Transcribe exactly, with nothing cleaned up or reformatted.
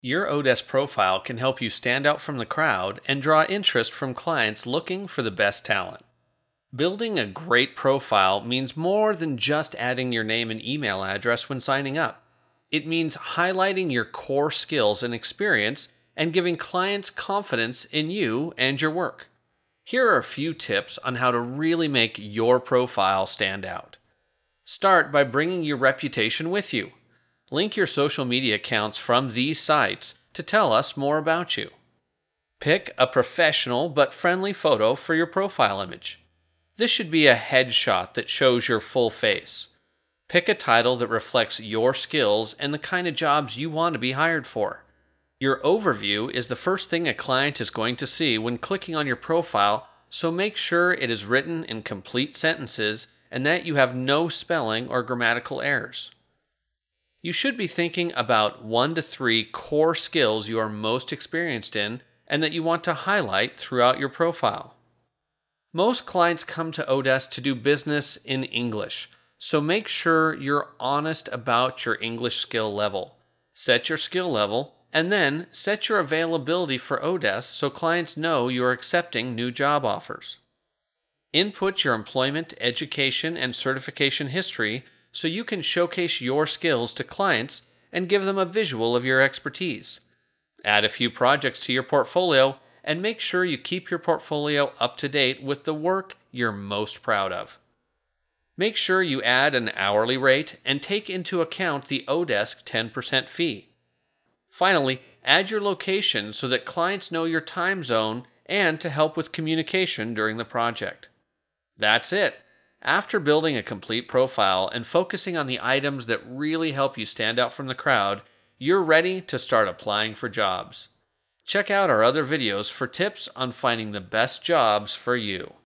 Your Odesk profile can help you stand out from the crowd and draw interest from clients looking for the best talent. Building a great profile means more than just adding your name and email address when signing up. It means highlighting your core skills and experience and giving clients confidence in you and your work. Here are a few tips on how to really make your profile stand out. Start by bringing your reputation with you. Link your social media accounts from these sites to tell us more about you. Pick a professional but friendly photo for your profile image. This should be a headshot that shows your full face. Pick a title that reflects your skills and the kind of jobs you want to be hired for. Your overview is the first thing a client is going to see when clicking on your profile, so make sure it is written in complete sentences and that you have no spelling or grammatical errors. You should be thinking about one to three core skills you are most experienced in and that you want to highlight throughout your profile. Most clients come to Odesk to do business in English, so make sure you're honest about your English skill level. Set your skill level, and then set your availability for Odesk so clients know you're accepting new job offers. Input your employment, education, and certification history so you can showcase your skills to clients and give them a visual of your expertise. Add a few projects to your portfolio and make sure you keep your portfolio up to date with the work you're most proud of. Make sure you add an hourly rate and take into account the Odesk ten percent fee. Finally, add your location so that clients know your time zone and to help with communication during the project. That's it. After building a complete profile and focusing on the items that really help you stand out from the crowd, you're ready to start applying for jobs. Check out our other videos for tips on finding the best jobs for you.